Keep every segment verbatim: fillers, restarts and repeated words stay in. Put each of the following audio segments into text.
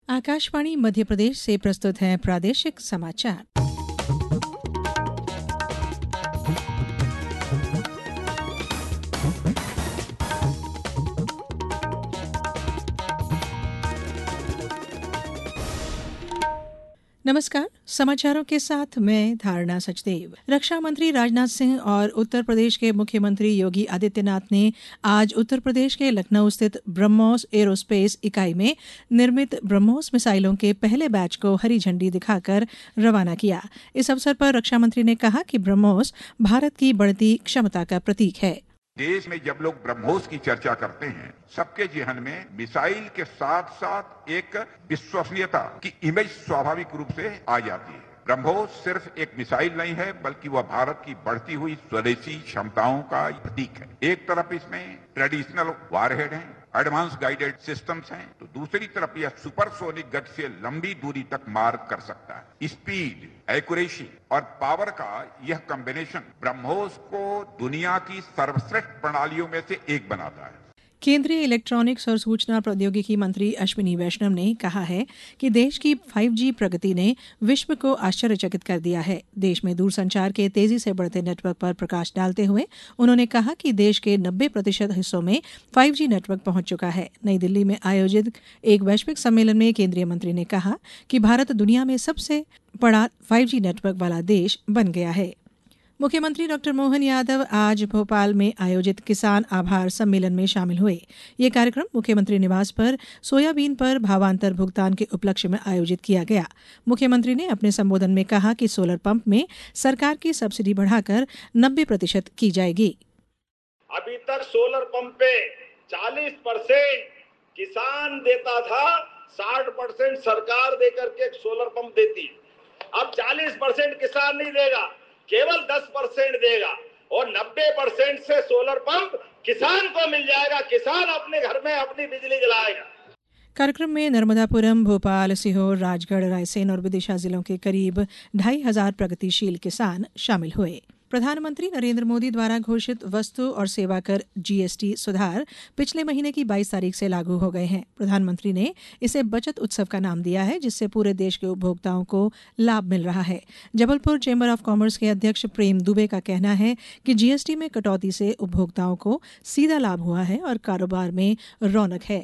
आकाशवाणी मध्य प्रदेश से प्रस्तुत है प्रादेशिक समाचार। नमस्कार, समाचारों के साथ मैं धारणा सचदेव। रक्षा मंत्री राजनाथ सिंह और उत्तर प्रदेश के मुख्यमंत्री योगी आदित्यनाथ ने आज उत्तर प्रदेश के लखनऊ स्थित ब्रह्मोस एरोस्पेस इकाई में निर्मित ब्रह्मोस मिसाइलों के पहले बैच को हरी झंडी दिखाकर रवाना किया। इस अवसर पर रक्षा मंत्री ने कहा कि ब्रह्मोस भारत की बढ़ती क्षमता का प्रतीक है। देश में जब लोग ब्रह्मोस की चर्चा करते हैं, सबके जेहन में मिसाइल के साथ साथ एक विश्वसनीयता की इमेज स्वाभाविक रूप से आ जाती है। ब्रह्मोस सिर्फ एक मिसाइल नहीं है, बल्कि वह भारत की बढ़ती हुई स्वदेशी क्षमताओं का प्रतीक है। एक तरफ इसमें ट्रेडिशनल वारहेड है, एडवांस गाइडेड सिस्टम्स हैं, तो दूसरी तरफ यह सुपरसोनिक गति से लंबी दूरी तक मार कर सकता है। स्पीड, एक्यूरेसी और पावर का यह कॉम्बिनेशन ब्रह्मोस को दुनिया की सर्वश्रेष्ठ प्रणालियों में से एक बनाता है। केंद्रीय इलेक्ट्रॉनिक्स और सूचना प्रौद्योगिकी मंत्री अश्विनी वैष्णव ने कहा है कि देश की फाइव जी प्रगति ने विश्व को आश्चर्यचकित कर दिया है। देश में दूरसंचार के तेजी से बढ़ते नेटवर्क पर प्रकाश डालते हुए उन्होंने कहा कि देश के नब्बे प्रतिशत हिस्सों में फाइव जी नेटवर्क पहुंच चुका है। नई दिल्ली में आयोजित एक वैश्विक सम्मेलन में केंद्रीय मंत्री ने कहा कि भारत दुनिया में सबसे बड़ा फाइव जी नेटवर्क वाला देश बन गया है। मुख्यमंत्री डॉक्टर मोहन यादव आज भोपाल में आयोजित किसान आभार सम्मेलन में शामिल हुए। ये कार्यक्रम मुख्यमंत्री निवास पर सोयाबीन पर भावांतर भुगतान के उपलक्ष्य में आयोजित किया गया। मुख्यमंत्री ने अपने संबोधन में कहा कि सोलर पंप में सरकार की सब्सिडी बढ़ाकर नब्बे प्रतिशत की जाएगी। अभी तक सोलर पंप पे चालीस परसेंट किसान देता था, साठ परसेंट सरकार देकर के सोलर पंप देती। अब चालीस परसेंट किसान नहीं देगा, केवल दस परसेंट देगा और नब्बे परसेंट से सोलर पंप किसान को मिल जाएगा। किसान अपने घर में अपनी बिजली जलाएगा। कार्यक्रम में नर्मदापुरम, भोपाल, सीहोर, राजगढ़, रायसेन और विदिशा जिलों के करीब ढाई हजार प्रगतिशील किसान शामिल हुए। प्रधानमंत्री नरेंद्र मोदी द्वारा घोषित वस्तु और सेवा कर जीएसटी सुधार पिछले महीने की बाईस तारीख से लागू हो गए हैं। प्रधानमंत्री ने इसे बचत उत्सव का नाम दिया है, जिससे पूरे देश के उपभोक्ताओं को लाभ मिल रहा है। जबलपुर चेंबर ऑफ कॉमर्स के अध्यक्ष प्रेम दुबे का कहना है कि जीएसटी में कटौती से उपभोक्ताओं को सीधा लाभ हुआ है और कारोबार में रौनक है।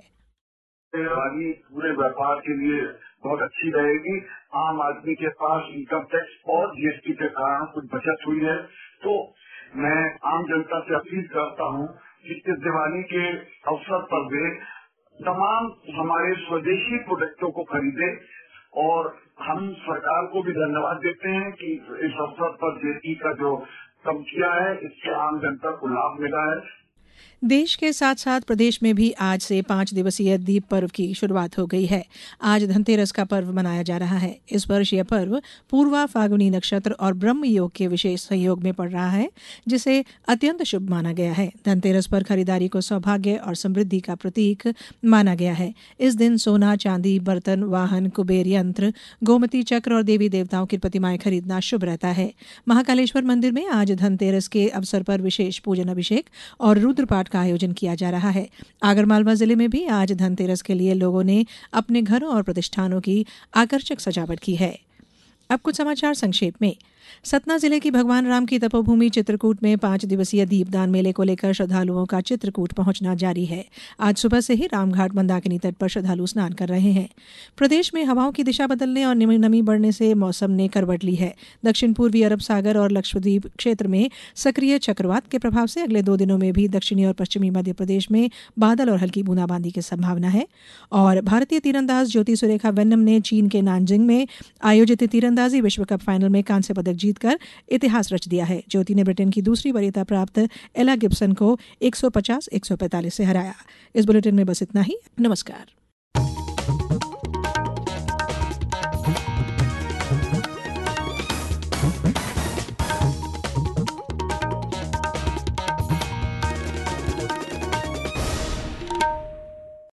पूरे व्यापार के लिए बहुत अच्छी रहेगी। आम आदमी के पास इनकम टैक्स और जीएसटी के कारण कुछ बचत हुई है। तो मैं आम जनता से अपील करता हूँ कि इस दिवाली के अवसर पर वे तमाम हमारे स्वदेशी प्रोडक्टों को खरीदे और हम सरकार को भी धन्यवाद देते हैं कि इस अवसर पर जीएसटी का जो कम किया है, इससे आम जनता को लाभ मिला है। देश के साथ साथ प्रदेश में भी आज से पांच दिवसीय दीप पर्व की शुरुआत हो गई है। आज धनतेरस का पर्व मनाया जा रहा है। इस वर्ष यह पर्व पूर्वा फागुनी नक्षत्र और ब्रह्म योग के विशेष संयोग में पड़ रहा है, जिसे अत्यंत शुभ माना गया है। धनतेरस पर खरीदारी को सौभाग्य और समृद्धि का प्रतीक माना गया है। इस दिन सोना, चांदी, बर्तन, वाहन, कुबेर यंत्र, गोमती चक्र और देवी देवताओं की प्रतिमाएं खरीदना शुभ रहता है। महाकालेश्वर मंदिर में आज धनतेरस के अवसर पर विशेष पूजन अभिषेक और रुद्रपाठ का आयोजन किया जा रहा है। आगरमालवा जिले में भी आज धनतेरस के लिए लोगों ने अपने घरों और प्रतिष्ठानों की आकर्षक सजावट की है। अब कुछ समाचार संक्षेप में। सतना जिले की भगवान राम की तपोभूमि चित्रकूट में पांच दिवसीय दीपदान मेले को लेकर श्रद्धालुओं का चित्रकूट पहुंचना जारी है। आज सुबह से ही रामघाट मंदाकिनी तट पर श्रद्धालु स्नान कर रहे हैं। प्रदेश में हवाओं की दिशा बदलने और नमी बढ़ने से मौसम ने करवट ली है। दक्षिण पूर्वी अरब सागर और लक्षद्वीप क्षेत्र में सक्रिय चक्रवात के प्रभाव से अगले दो दिनों में भी दक्षिणी और पश्चिमी मध्य प्रदेश में बादल और हल्की बूंदाबांदी की संभावना है। और भारतीय तीरंदाज ज्योति सुरेखा वेन्नम ने चीन के नानजिंग में आयोजित तीरंदाजी विश्व कप फाइनल में कांस्य पदक जीतकर इतिहास रच दिया है। ज्योति ने ब्रिटेन की दूसरी वरीयता प्राप्त एला गिब्सन को एक सौ पचास एक सौ पैंतालीस से हराया। इस बुलेटिन में बस इतना ही। नमस्कार।